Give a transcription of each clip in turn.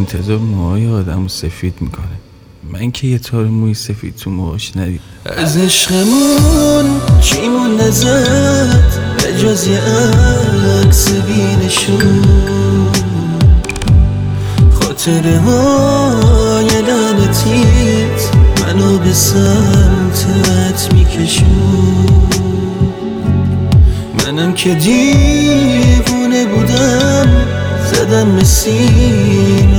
انتظار موهای آدم رو سفید میکنه. من که یه تار موی سفید تو موهاش ندید. از عشقمون چی مون نزد به جز یه عکس بینشون، خاطره های لعنتیت منو به سمتت میکشون. منم که دیوونه بودم زدم مسیر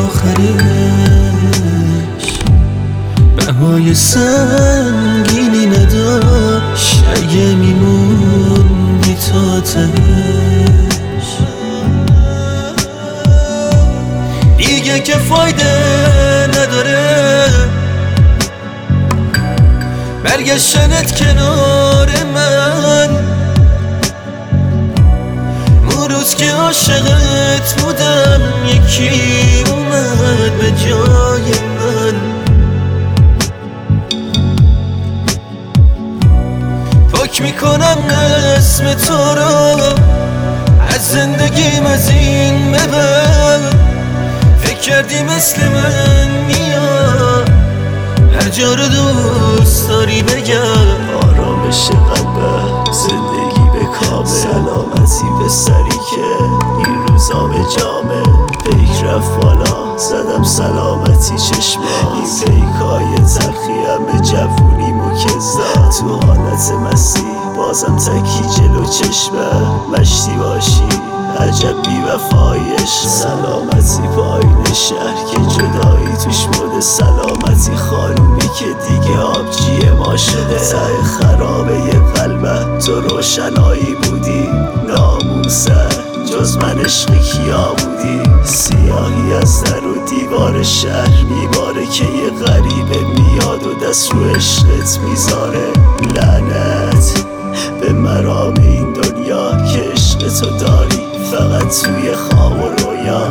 آخرش، بهای سنگینی نداشت اگه میموندی تا تهش. دیگه که فایده نداره برگشتنت کنار من، اون روز که عاشقت بودم یکی اومد به جای من. پاک میکنم اسم تو رو از زندگیم، از این به بعد فکر کردی مثل من میاد هر جا رو دوست داری بگم. آرامش قلبه، زندگی به کامه، سلامتی به سری که این روزا به جامه. پیک رفت بالا زدم سلامتی چشما، این پیکای تلخی همه جوونیمو که زد. تو حالت مستی بازم تکی جلو چشمه، مشتی باشی عجب بی وفایش. سلامتی پایین شهر که جدایی توش مده، سلامتی خانومی که دیگه آبجی ما شده. ته خرابه یه قلبه تو روشنایی بودی، ناموسه جز من عشق کیا بودی. سیاهی از در و دیوار شهر میباره که یه غریبه میاد و دست رو عشقت میذاره. لعنت به مرام این دنیا که عشق تو داری فقط توی خواب و رویا.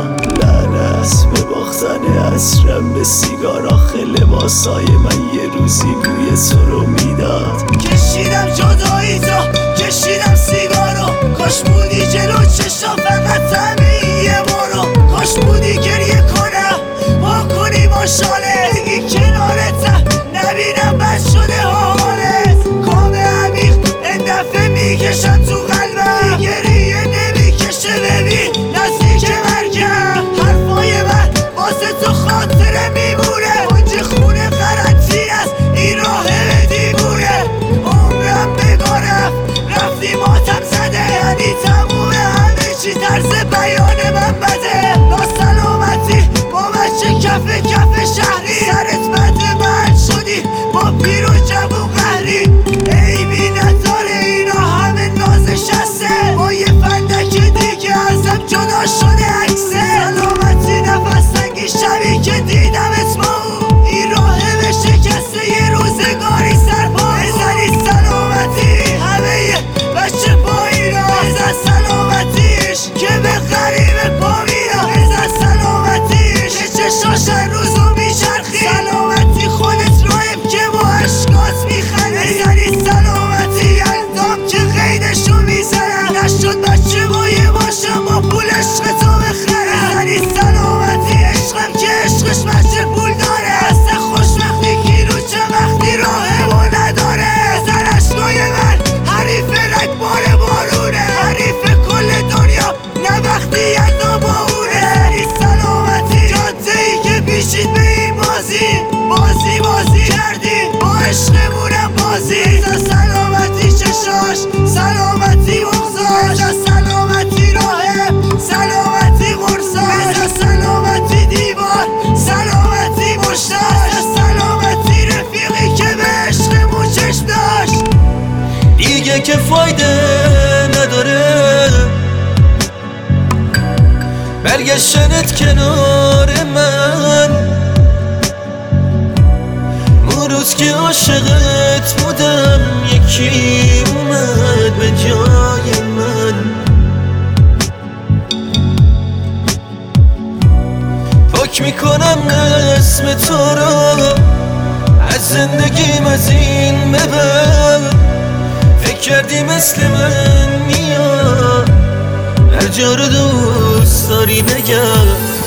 لعنت به باختن عطرم به سیگار، آخه لباسای من یه روزی بوی تو رو میداد. کشیدم جدایی تو، کشیدم سیگارو، کاش بودی جلو چشم فقط همه یه بارو. کاش بودی گریه کنم با کنی با شاله، بگی کنارتم نبینم بد شده حالت. کام عمیق این دفعه میکشم تو قلبم، گریه نمیکشه ببین نزدیک مرگم. حرفای من واسه تو خاطره میمونه، اونجا خونه غلطی است این راه به دیوونه. عمرم بگارم رفتی ماتم زده، یعنی تمومه همه چی طرز بیان من بده. ناسلامتی با بچه کف کف شهری، سرت بد من شدی با پیر و جوون قهری. عیبی نداره اینا همه نازشسته، با یه فندک دیگه ازم جدا شده عکسه. سلامتی نفس تنگی شبی که دیدمت با اون، این راهه به شکسته یه روزگاری سرپا بزنی. سلامتی همه یه بچه پایینا، بزن سلامتیش که به غریبه پا میرا. بزن سلامتیش که چشاش هر روزو میچرخی. سلامتی خودت رایم که با عشقات میخنی. بزنی سلامتی اندام که قیدشو میزنم، نشد بچه بایه باشم با پول عشق تو بخرم. بزنی سلامتی عشقم که عشقش بچه پول داره، هست خوشبختی کیلوچه وقتی راهه و نداره. بزن عشقای من حریف رگبار بارونه، حریف کل دنیا نه وقتی یزا با اونه. بزنی سلامتی جاده ای که پیشید به این بازی، بازی کردی با عشقمونم بازی. بزن سلامتی چشاش، سلامتی مغزاش، بزن سلامتی راهه، سلامتی قرصاش، بزن سلامتی دیوار، سلامتی مشتاش، بزن سلامتی رفیقی که به عشقمون چشم داشت. دیگه که فایده نداره برگشتنت کنار من، اون روز که عاشقت بودم یکی اومد به جای من. پاک میکنم اسم تو رو از زندگیم، از این به بعد فکر کردی مثل من میاد هر جا رو دوست داری بگم.